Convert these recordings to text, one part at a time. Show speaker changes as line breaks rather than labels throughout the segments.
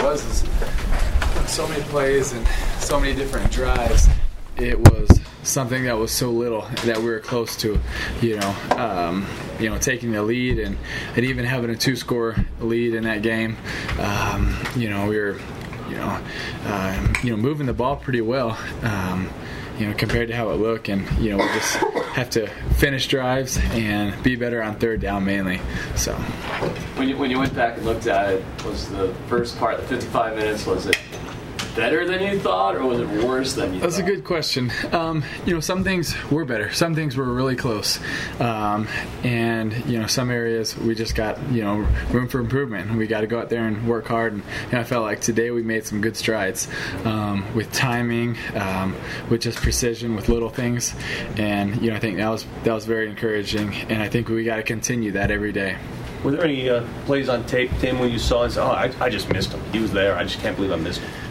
was is so many plays and so many different drives. It was something that was so little that we were close to, taking the lead and even having a 2-score lead in that game. We were, moving the ball pretty well. Compared to how it looked, and we just have to finish drives and be better on third down mainly. So,
when you went back and looked at it, was the first part, the 55 minutes, was it better than you thought, or was it worse than you thought?
That's a good question. Some things were better. Some things were really close. Some areas we just got, room for improvement. We got to go out there and work hard. And I felt like today we made some good strides with timing, with just precision, with little things. And, I think that was very encouraging. And I think we got to continue that every day.
Were there any plays on tape, Tim, when you saw and said, I just missed him. He was there. I just can't believe I missed him.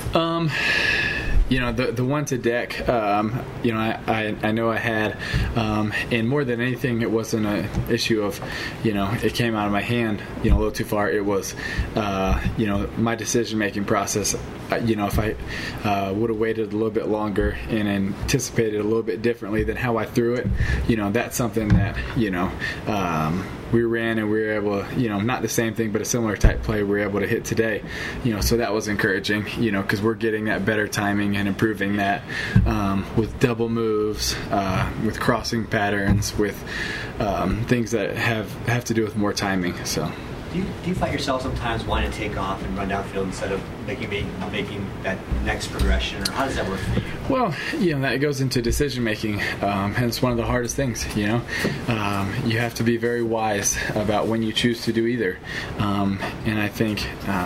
The one to deck, I know I had, and more than anything, it wasn't an issue of, it came out of my hand, a little too far. It was, my decision-making process. If I would have waited a little bit longer and anticipated a little bit differently than how I threw it, that's something that, we ran and we were able to, not the same thing, but a similar type play we were able to hit today. So that was encouraging, because we're getting that better timing and improving that with double moves, with crossing patterns, with things that have to do with more timing. So.
Do you find yourself sometimes wanting to take off and run downfield instead of making that next progression, or how does that work for you?
Well, that goes into decision making, and it's one of the hardest things. You have to be very wise about when you choose to do either, and I think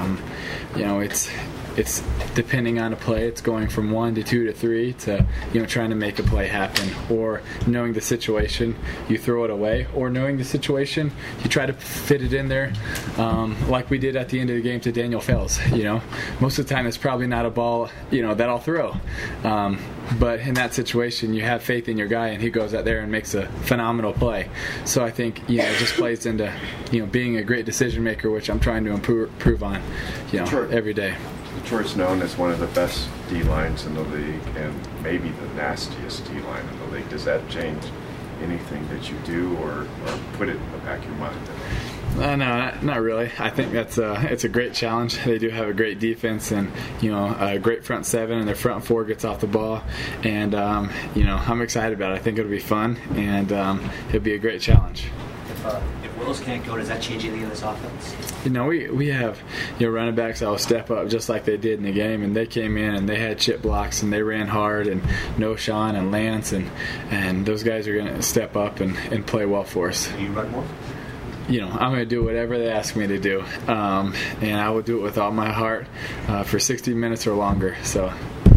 it's depending on a play. It's going from 1 to 2 to 3 to trying to make a play happen, or knowing the situation you throw it away, or knowing the situation you try to fit it in there, like we did at the end of the game to Daniel Fells. Most of the time it's probably not a ball that I'll throw, but in that situation you have faith in your guy and he goes out there and makes a phenomenal play. So I think it just plays into being a great decision maker, which I'm trying to improve on every day.
Detroit's known as one of the best D-lines in the league and maybe the nastiest D-line in the league. Does that change anything that you do or put it in the back of your mind?
No, not really. I think it's a great challenge. They do have a great defense and a great front seven, and their front four gets off the ball. And I'm excited about it. I think it'll be fun, and it'll be a great challenge.
If Willis can't go, does that change anything in this offense?
We have running backs that will step up just like they did in the game, and they came in and they had chip blocks and they ran hard, and Noshawn and Lance and those guys are going to step up and play well for us.
Do you run more?
I'm going to do whatever they ask me to do, and I will do it with all my heart for 60 minutes or longer. So,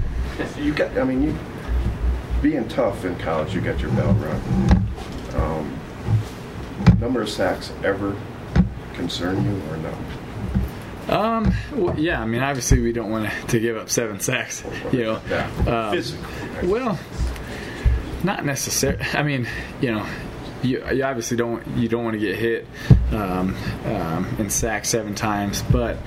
being tough in college, you got your bell run. Number of sacks ever concern you or no?
Well, yeah. Obviously we don't want to give up 7 sacks.
Physically.
Well, not necessarily. You obviously don't want to get hit and sacked 7 times, but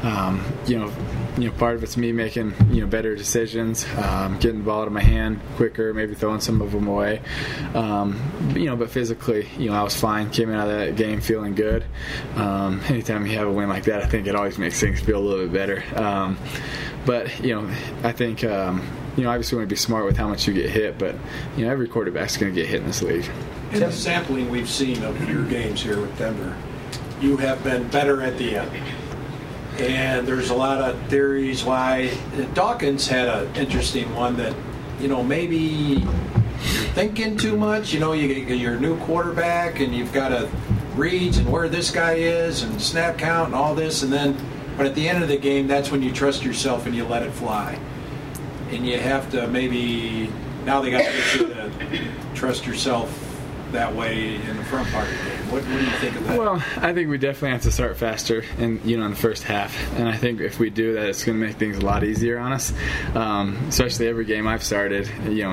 part of it's me making better decisions, getting the ball out of my hand quicker, maybe throwing some of them away. But physically, I was fine. Came out of that game feeling good. Anytime you have a win like that, I think it always makes things feel a little bit better. But I think obviously want to be smart with how much you get hit, but every quarterback's going to get hit in this league.
In the sampling we've seen of your games here with Denver, you have been better at the end. And there's a lot of theories why. Dawkins had an interesting one that, maybe you're thinking too much. You're a new quarterback and you've got to reads and where this guy is and snap count and all this. But at the end of the game, that's when you trust yourself and you let it fly. And you have to now they got to get you to trust yourself that way in the front part of the game. What do you think of that?
Well, I think we definitely have to start faster in the first half, and I think if we do that, it's going to make things a lot easier on us. Especially every game I've started,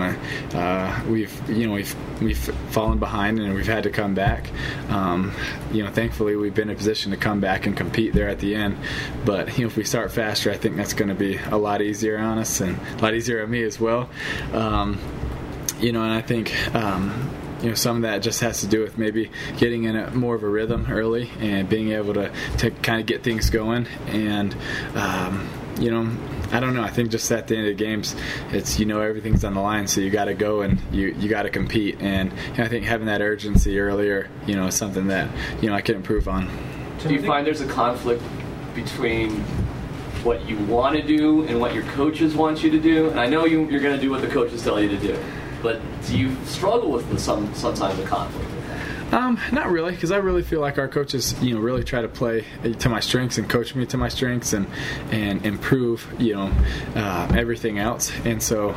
we've fallen behind and we've had to come back. Thankfully we've been in a position to come back and compete there at the end. But if we start faster, I think that's going to be a lot easier on us and a lot easier on me as well. And I think. Some of that just has to do with maybe getting in more of a rhythm early and being able to kind of get things going. And, I don't know. I think just at the end of the games, it's, everything's on the line, so you got to go and you got to compete. And I think having that urgency earlier, is something that, I can improve on.
Do you find there's a conflict between what you want to do and what your coaches want you to do? And I know you're going to do what the coaches tell you to do. But do you struggle with sometimes a conflict with that?
Not really, because I really feel like our coaches, really try to play to my strengths and coach me to my strengths and improve, everything else. And so,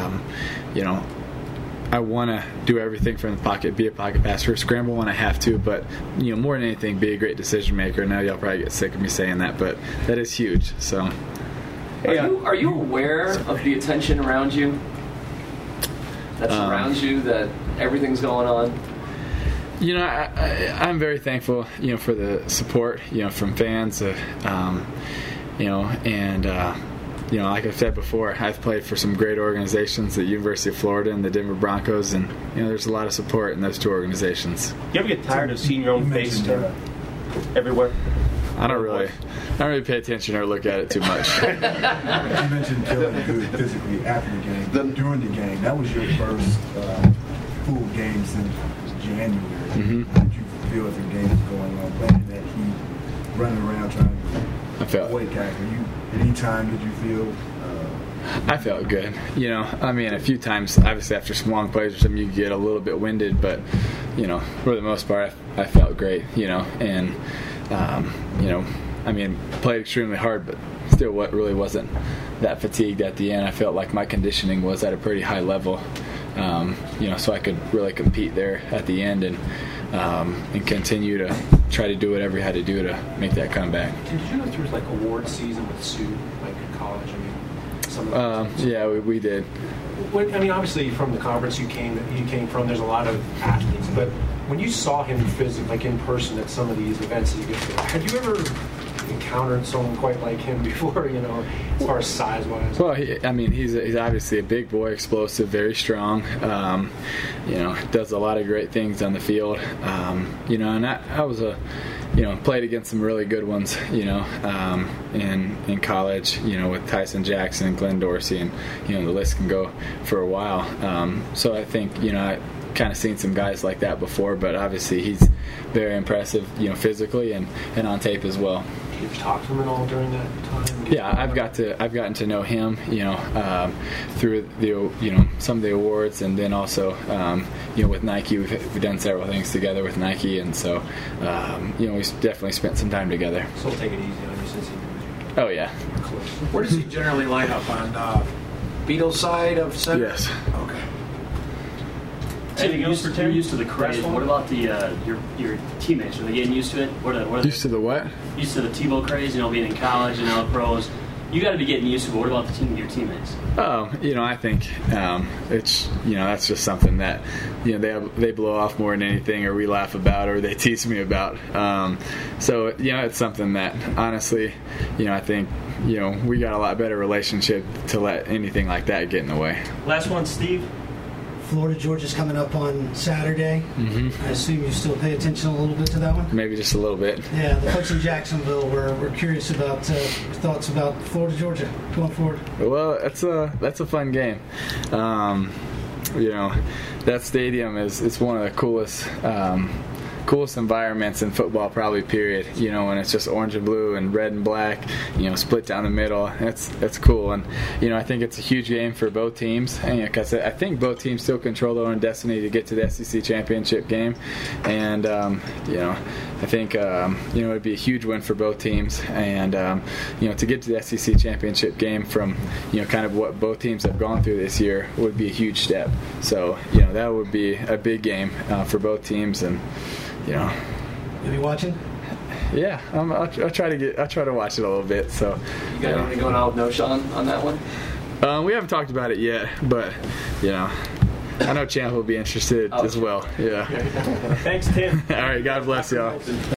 I want to do everything from the pocket, be a pocket passer, scramble when I have to, but, more than anything, be a great decision maker. Now y'all probably get sick of me saying that, but that is huge. So,
are you aware of the attention around you? That surrounds you, that everything's going on?
I'm very thankful, for the support, from fans, and, like I've said before, I've played for some great organizations, the University of Florida and the Denver Broncos, and, there's a lot of support in those two organizations.
You ever get tired of seeing your own face everywhere?
I don't really pay attention or look at it too much.
You mentioned feeling good physically after the game. During the game, that was your first full game since January.
Mm-hmm.
How did you feel as the game was going on, playing that heat, running around trying to avoid tackle? At any time did you feel?
I felt good. A few times, obviously after some long plays or something, you get a little bit winded, but, for the most part, I felt great, and played extremely hard, but still really wasn't that fatigued at the end. I felt like my conditioning was at a pretty high level, so I could really compete there at the end and continue to try to do whatever you had to do to make that comeback.
Did you go through award season with Sue, in college?
Yeah, we did.
Obviously from the conference you came from, there's a lot of athletes, but when you saw him physically, in person at some of these events that you get to, had you ever encountered someone quite like him before, as far as size-wise?
Well, he's obviously a big boy, explosive, very strong, does a lot of great things on the field, and I was played against some really good ones, in college, with Tyson Jackson and Glenn Dorsey, and, the list can go for a while. So I think, I kind of seen some guys like that before, but obviously he's very impressive, physically and on tape as well.
Did you talk to him at all during that time?
Yeah, I've gotten to know him, through the some of the awards, and then also with Nike, we've done several things together with Nike, and so we definitely spent some time together.
So we'll take it easy on you since he knows you.
Oh yeah.
Where does he generally line up on Beatles side of center?
Yes.
Okay.
You're used to the craze. What about the your teammates? Are they getting used to it? What are
used to the what?
Used to the Tebow craze, being in college and now pros. You got to be getting used to it. What about your teammates?
Oh, I think it's that's just something that they blow off more than anything, or we laugh about, or they tease me about. So it's something that honestly, I think we got a lot better relationship to let anything like that get in the way.
Last one, Steve.
Florida Georgia's coming up on Saturday.
Mm-hmm.
I assume you still pay attention a little bit to that one?
Maybe just a little bit.
Yeah, the folks in Jacksonville were curious about thoughts about Florida Georgia going forward.
Well, that's a fun game. That stadium is one of the coolest environments in football, probably, period. When it's just orange and blue and red and black, split down the middle. That's cool. And, I think it's a huge game for both teams. And, because I think both teams still control their own destiny to get to the SEC championship game. And, I think it'd be a huge win for both teams, and to get to the SEC championship game from kind of what both teams have gone through this year would be a huge step. So that would be a big game for both teams, and
You'll be watching?
Yeah, I'll try to watch it a little bit. So
you got anything going on with No Sean on that one?
We haven't talked about it yet, but I know Champ will be interested as well. Yeah.
Thanks, Tim.
All right, God bless y'all.